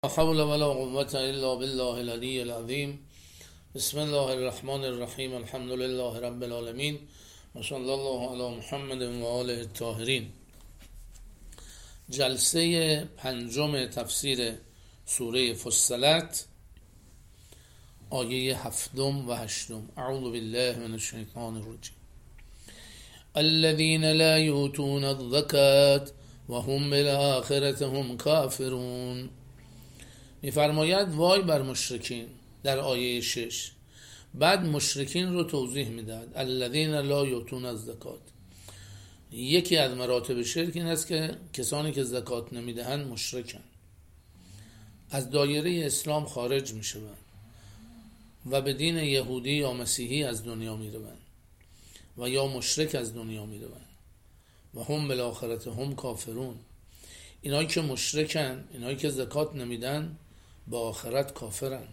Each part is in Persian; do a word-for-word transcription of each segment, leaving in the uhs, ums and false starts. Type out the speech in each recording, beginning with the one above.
لا حول ولا قوة الا بالله العلی العظیم. بسم الله الرحمن الرحیم. الحمد لله رب العالمین و صلی الله علی محمد و آله الطاهرین. جلسه پنجم تفسیر سوره فصلت، آیه هفتم و هشتم. اعوذ بالله من الشیطان الرجیم. الذين لا يؤتون الزکاة و هم بالآخرة هم کافرون. میفرماید وای بر مشرکین در آیه شش. بعد مشرکین رو توضیح میدهد. الذین لا یؤتون الزکاة، یکی از مراتب شرک این است که کسانی که زکات نمیدهند مشرکن، از دایره اسلام خارج میشوند و به دین یهودی یا مسیحی از دنیا میروند و یا مشرک از دنیا میروند. و هم بالآخرة هم کافرون، اینایی که مشرکن، اینایی که زکات نمیدن با آخرت کافرن.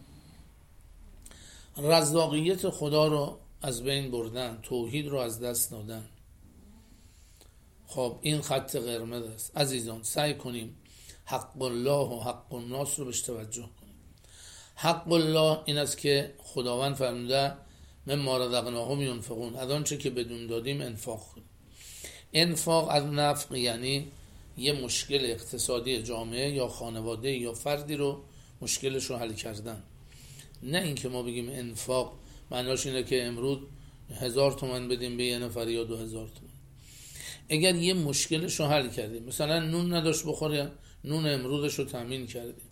رزاقیت خدا رو از بین بردن، توحید رو از دست دادن. خب این خط قرمز است. عزیزان سعی کنیم حق الله و حق الناس رو بهش توجه کنیم. حق الله این است که خداوند فرموده مما رزقناهم ینفقون، از آنچه که بدون دادیم انفاق کنیم. انفاق از نفق یعنی یه مشکل اقتصادی جامعه یا خانواده یا فردی رو مشکلش رو حل کردن. نه اینکه ما بگیم انفاق معناش اینه که امروز هزار تومن بدیم به یه نفر یا دو هزار تومن. اگر یه مشکلش رو حل کردیم، مثلا نون نداشت بخوره، نون امروزش رو تامین کردیم،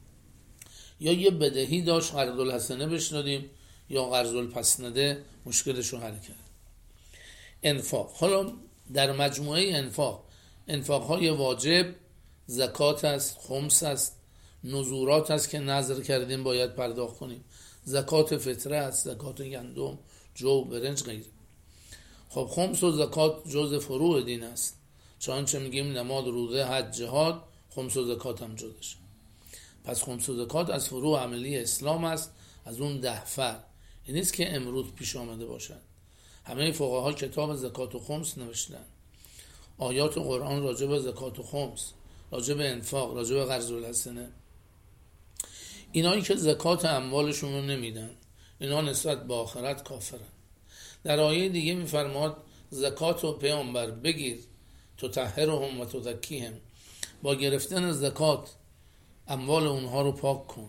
یا یه بدهی داشت قرض الحسنه بهش دادیم یا قرض الپسنده، مشکلش رو حل کرد. انفاق. حالا در مجموعه انفاق، انفاقهای واجب زکات است، خمس است، نذورات است که نذر کردیم باید پرداخت کنیم، زکات فطره است، زکات گندم، جو، برنج، غیره. خب خمس و زکات جزء فروع دین است، چنانچه میگیم نماز، روزه، حج، جهاد، خمس و زکات هم جزش. پس خمس و زکات از فروع عملی اسلام است، از اون ده فرض. این نیست که امروز پیش آمده باشد. همه فقها کتاب زکات و خمس نوشتن. آیات قرآن راجع به زکات و خمس، راجع به انفاق، راجع به قرض الحسنه. اینایی که زکات اموالشون رو نمیدن، اینا نسبت به آخرت کافرن. در آیه دیگه میفرماد زکات و پیامبر بگیر تطهرهم و تزکیهم، با گرفتن زکات اموال اونها رو پاک کن،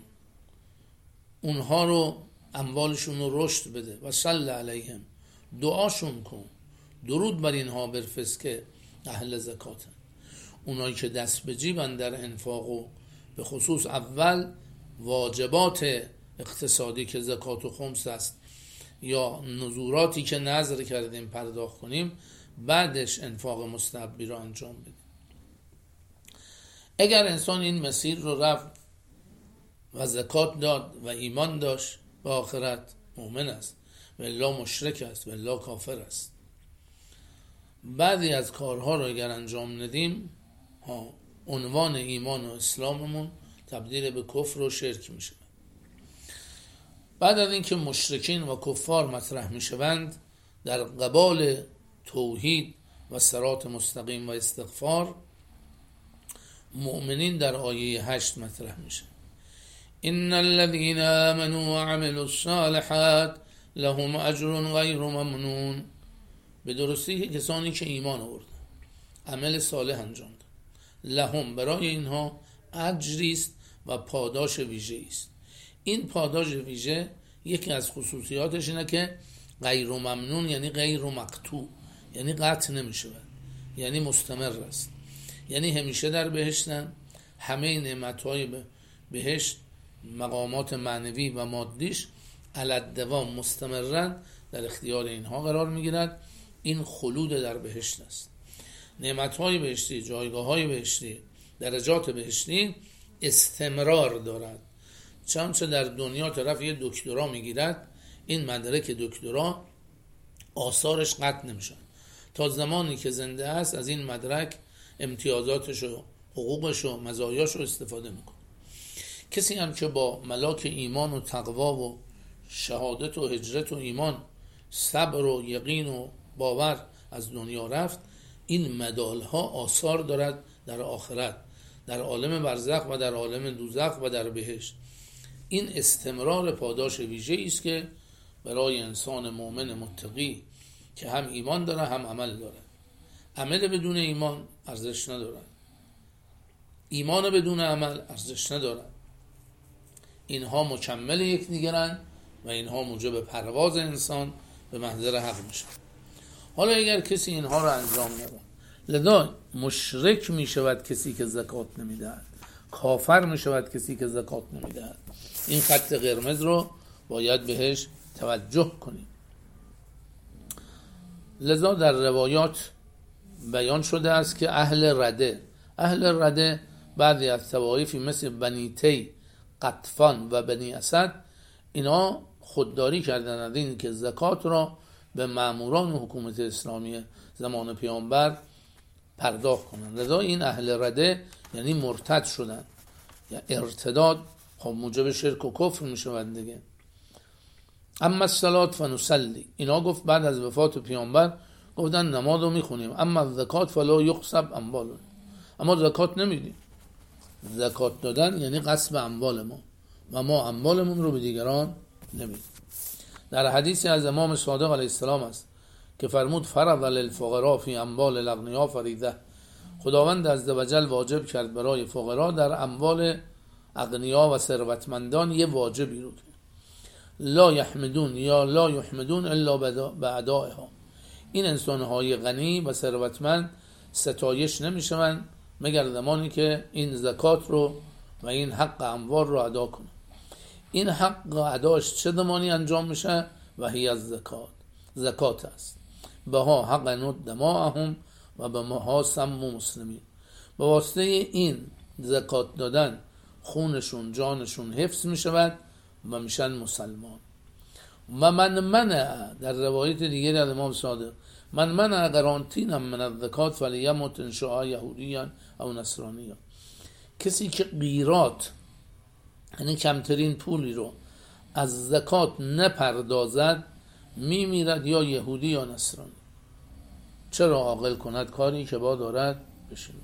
اونها رو اموالشون رو رشد بده. و صلی علیهم، دعاشون کن، درود بر اینها برفرست که اهل زکاتن. اونایی که دست به جیبن در انفاق و به خصوص اول واجبات اقتصادی که زکات و خمس است یا نذوراتی که نذر کردیم پرداخت کنیم، بعدش انفاق مستحبی رو انجام بدیم. اگر انسان این مسیر رو رفت و زکات داد و ایمان داشت به آخرت، مؤمن است، و الا مشرک است، و الا کافر است. بعضی از کارها رو اگر انجام ندیم، ها عنوان ایمان و اسلاممون تبدیل به کفر و شرک میشه. بعد از اینکه مشرکین و کفار مطرح میشوند در قبال توحید و صراط مستقیم و استغفار، مؤمنین در آیه هشت مطرح میشه. ان الذين آمنوا وعملوا الصالحات لهم اجر غیر ممنون. به درستی کسانی که ایمان آوردن، عمل صالح انجام دادن، لهم برای اینها اجری است و پاداش ویژه است. این پاداش ویژه یکی از خصوصیاتش اینه که غیر ممنون، یعنی غیر مقطوع، یعنی قطع نمیشه، یعنی مستمر است، یعنی همیشه در بهشتن. همه نعمت‌های بهشت، مقامات معنوی و مادیش علی الدوام مستمرن در اختیار اینها قرار میگیرد. این خلود در بهشت است. نعمت‌های بهشتی، جایگاه‌های بهشتی، درجات بهشتی استمرار دارد. چنانچه در دنیا طرف یه دکترا میگیرد، این مدرک دکترا آثارش قطع نمیشه. تا زمانی که زنده است از این مدرک امتیازاتش و حقوقش و مزایاش رو استفاده میکنه. کسی هم که با ملاک ایمان و تقوا و شهادت و هجرت و ایمان، صبر و یقین و باور از دنیا رفت، این مدال ها آثار دارد در آخرت. در عالم برزخ و در عالم دوزخ و در بهشت. این استمرار پاداش ویژه است که برای انسان مؤمن متقی که هم ایمان داره هم عمل داره. عمل بدون ایمان ارزش نداره، ایمان بدون عمل ارزش نداره. اینها مکمل یکدیگرند و اینها موجب پرواز انسان به محضر حق میشه. حالا اگر کسی اینها رو انجام نده، لذا مشرک میشود کسی که زکات نمیدهد، کافر میشود کسی که زکات نمیدهد. این خط قرمز رو باید بهش توجه کنیم. لذا در روایات بیان شده است که اهل رده اهل رده بعضی از طوایفی مثل بنی تی، قطفان و بنی اسد، اینا خودداری کردن از این که زکات را به ماموران حکومت اسلامی زمان پیامبر پرداخت کنند. لذا این اهل رده یعنی مرتد شدن یا ارتداد، خب موجب شرک و کفر میشود دیگه. اما الصلات فنصلی، اینا گفت بعد از وفات پیامبر گفتن نماز رو میخونیم، اما زکات فلا یقصب اموالون، اما زکات نمیدیم. زکات دادن یعنی غصب اموال ما و ما اموالمون رو به دیگران نمیدیم. در حدیثی از امام صادق علیه السلام است که فرمود فرض للفقراء فی اموال الاغنیاء فریضه، خداوند عزوجل واجب کرد برای فقرا در اموال اغنیا و ثروتمندان یه واجبی رو، لا یحمدون یا لا یحمدون الا بعدائها، این انسانهای غنی و ثروتمند ستایش نمیشوند مگر زمانی که این زکات رو و این حق اموال رو ادا کنه. این حق اداش چه زمانی انجام میشه؟ و هی از زکات، زکات است. بها حق ند دماءهم و به ماها سم مسلمین، به واسطه این زکات دادن خونشون جانشون حفظ میشود و میشن مسلمان. و من منع، در روایت دیگری از امام صادق، من منع قرانتینم من الزکات فلیمت ان شاء یهودیان او نصرانیان، کسی که قیرات یعنی کمترین پولی رو از زکات نپردازد میمیرد یا یهودی یا نصرانی. چرا عاقل کند کاری که با دارد بشود.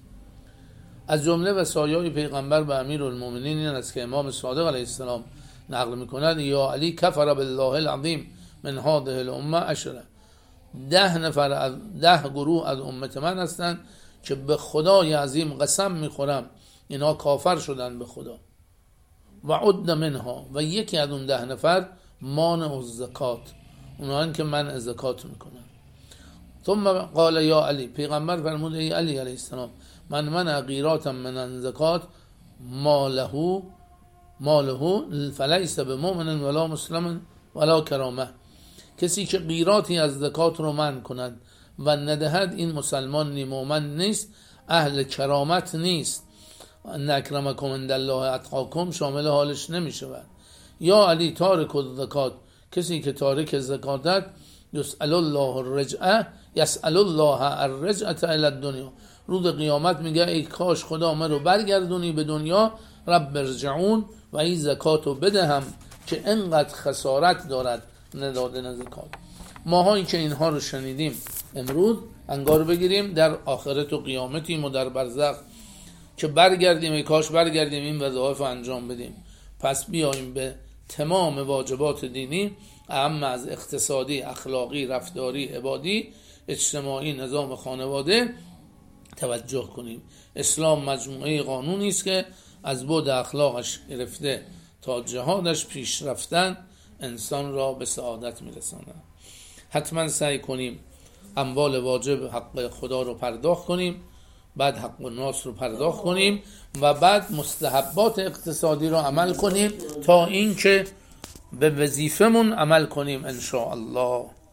از جمله وصایای پیغمبر به امیرالمومنین این است که امام صادق علیه السلام نقل میکند یا علی کفر بالله العظیم من هذه الامه عشره، ده نفر از ده گروه از امت من هستند که به خدای عظیم قسم میخورم اینا کافر شدن به خدا. و عد منها، و یکی از اون ده نفر مانع الزکات، اونها که منع زکات میکنن. ثم قال یا علی، پیغمبر فرمود ای علی علیه السلام من منع قیراتا من الزکات ماله ماله فلیس بمؤمن ولا مسلم ولا کرامه، کسی که قیراتی از زکات رو منع کند و ندهد این مسلمان نی، مؤمن نیست، اهل کرامت نیست. ان اکرمکم عند الله اتقاکم شامل حالش نمی شود. یا علی تارک الزکات، کسی که تارک زکاتت یسأل الله الرجعه یسأل الله الرجعه الی الدنیا، روز قیامت میگه ای کاش خدا من رو برگردونی به دنیا، رب ارجعون، و این زکاتو بدهم که انقدر خسارت دارد ندادن زکات. ماهایی که اینها رو شنیدیم امروز انگار بگیریم در آخرت و قیامتیم و در برزخ که برگردیم، ای کاش برگردیم این وظایف رو انجام بدیم. پس بیاییم به تمام واجبات دینی، اهم از اقتصادی، اخلاقی، رفتاری، عبادی، اجتماعی، نظام خانواده توجه کنیم. اسلام مجموعه قانونی است که از بعد اخلاقش گرفته تا جهادش پیش رفتن انسان را به سعادت میرساند. حتما سعی کنیم اموال واجب حق خدا رو پرداخت کنیم، بعد حق الناس رو پرداخت کنیم و بعد مستحبات اقتصادی رو عمل کنیم تا اینکه به وظیفمون عمل کنیم ان شاء الله.